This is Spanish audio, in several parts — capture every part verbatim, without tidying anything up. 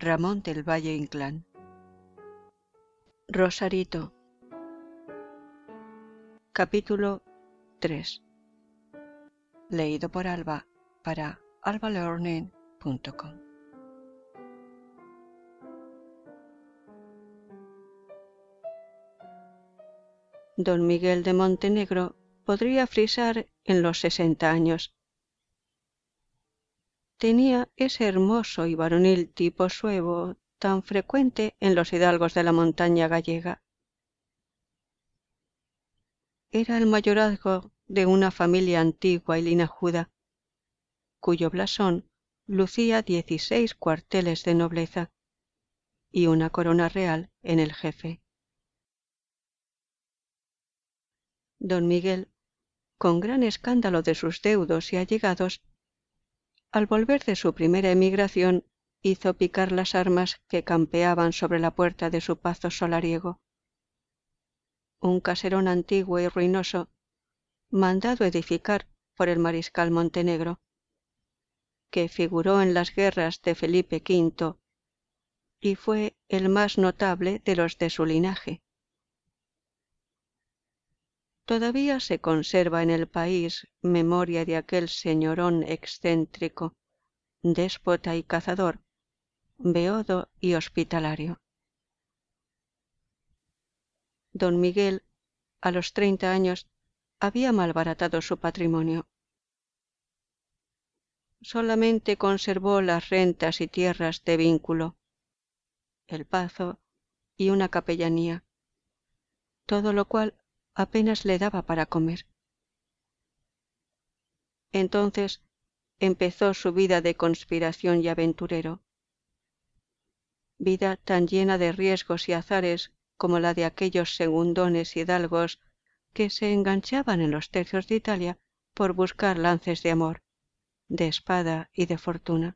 Ramón del Valle Inclán. Rosarito. Capítulo tres. Leído por Alba para alba learning punto com. Don Miguel de Montenegro podría frisar en los sesenta años. Tenía ese hermoso y varonil tipo suevo tan frecuente en los hidalgos de la montaña gallega. Era el mayorazgo de una familia antigua y linajuda, cuyo blasón lucía dieciséis cuarteles de nobleza y una corona real en el jefe. Don Miguel, con gran escándalo de sus deudos y allegados, al volver de su primera emigración, hizo picar las armas que campeaban sobre la puerta de su pazo solariego. Un caserón antiguo y ruinoso, mandado edificar por el mariscal Montenegro, que figuró en las guerras de Felipe quinto y fue el más notable de los de su linaje. Todavía se conserva en el país memoria de aquel señorón excéntrico, déspota y cazador, beodo y hospitalario. Don Miguel, a los treinta años, había malbaratado su patrimonio. Solamente conservó las rentas y tierras de vínculo, el pazo y una capellanía, todo lo cual apenas le daba para comer. Entonces empezó su vida de conspiración y aventurero, vida tan llena de riesgos y azares como la de aquellos segundones hidalgos que se enganchaban en los tercios de Italia por buscar lances de amor, de espada y de fortuna.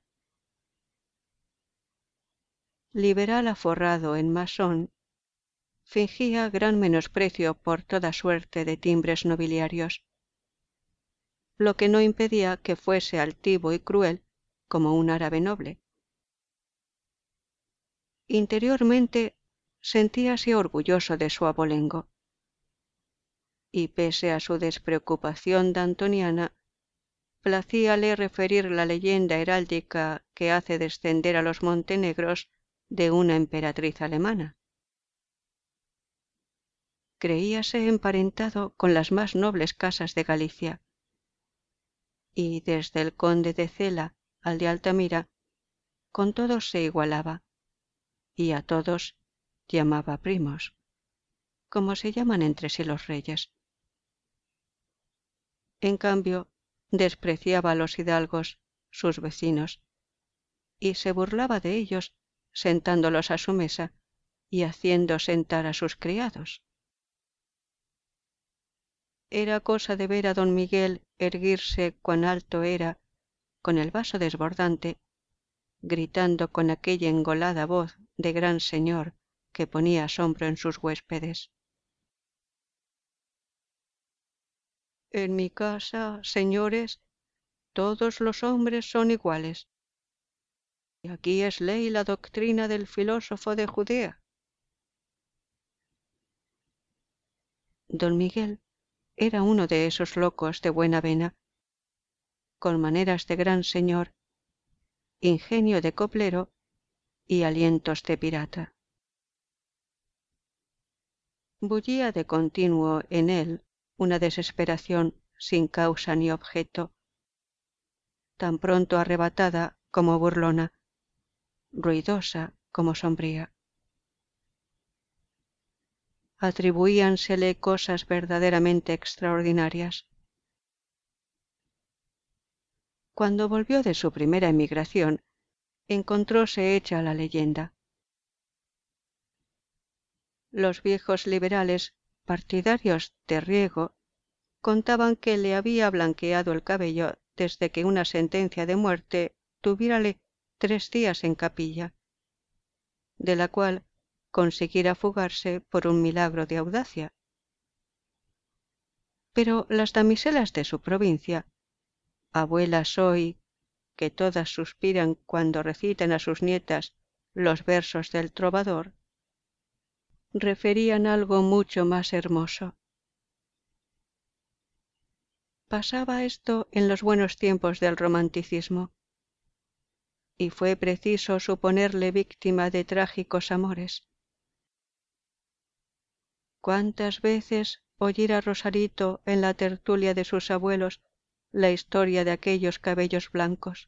Liberal aforrado en masón, fingía gran menosprecio por toda suerte de timbres nobiliarios, lo que no impedía que fuese altivo y cruel como un árabe noble. Interiormente sentíase orgulloso de su abolengo, y pese a su despreocupación dantoniana, placíale referir la leyenda heráldica que hace descender a los montenegros de una emperatriz alemana. Creíase emparentado con las más nobles casas de Galicia, y desde el conde de Cela al de Altamira, con todos se igualaba, y a todos llamaba primos, como se llaman entre sí los reyes. En cambio, despreciaba a los hidalgos, sus vecinos, y se burlaba de ellos sentándolos a su mesa y haciendo sentar a sus criados. Era cosa de ver a don Miguel erguirse cuán alto era, con el vaso desbordante, gritando con aquella engolada voz de gran señor que ponía asombro en sus huéspedes. En mi casa, señores, todos los hombres son iguales. Y aquí es ley la doctrina del filósofo de Judea. Don Miguel era uno de esos locos de buena vena, con maneras de gran señor, ingenio de coplero y alientos de pirata. Bullía de continuo en él una desesperación sin causa ni objeto, tan pronto arrebatada como burlona, ruidosa como sombría. Atribuíansele cosas verdaderamente extraordinarias. Cuando volvió de su primera emigración, encontróse hecha la leyenda. Los viejos liberales, partidarios de Riego, contaban que le había blanqueado el cabello desde que una sentencia de muerte tuviérale tres días en capilla, de la cual consiguiera fugarse por un milagro de audacia. Pero las damiselas de su provincia, abuelas hoy, que todas suspiran cuando recitan a sus nietas los versos del trovador, referían algo mucho más hermoso. Pasaba esto en los buenos tiempos del romanticismo, y fue preciso suponerle víctima de trágicos amores. ¿Cuántas veces oír a Rosarito en la tertulia de sus abuelos la historia de aquellos cabellos blancos?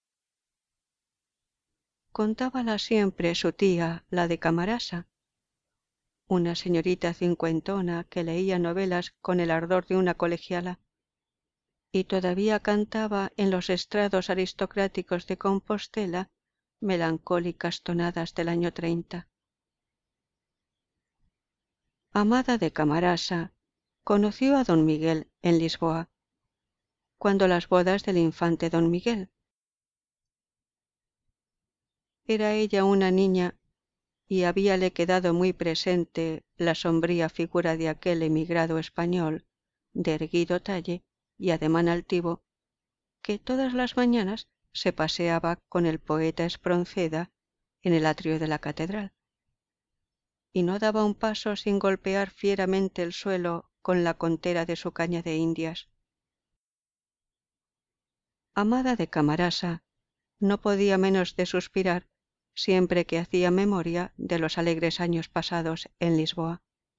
Contábala siempre su tía, la de Camarasa, una señorita cincuentona que leía novelas con el ardor de una colegiala, y todavía cantaba en los estrados aristocráticos de Compostela melancólicas tonadas del año treinta. Amada de Camarasa conoció a don Miguel en Lisboa, cuando las bodas del infante don Miguel. Era ella una niña y habíale quedado muy presente la sombría figura de aquel emigrado español, de erguido talle y ademán altivo, que todas las mañanas se paseaba con el poeta Espronceda en el atrio de la catedral, y no daba un paso sin golpear fieramente el suelo con la contera de su caña de indias. Amada de Camarasa no podía menos de suspirar siempre que hacía memoria de los alegres años pasados en Lisboa.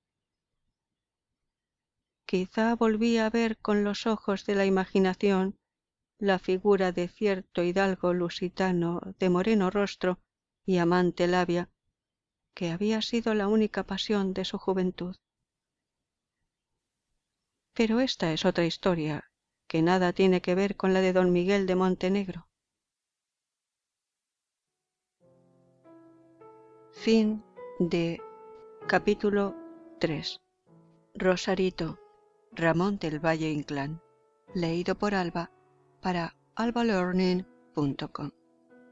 Quizá volvía a ver con los ojos de la imaginación la figura de cierto hidalgo lusitano de moreno rostro y amante labia, que había sido la única pasión de su juventud. Pero esta es otra historia, que nada tiene que ver con la de don Miguel de Montenegro. Fin de capítulo tres. Rosarito, Ramón del Valle Inclán. Leído por Alba para alba learning punto com.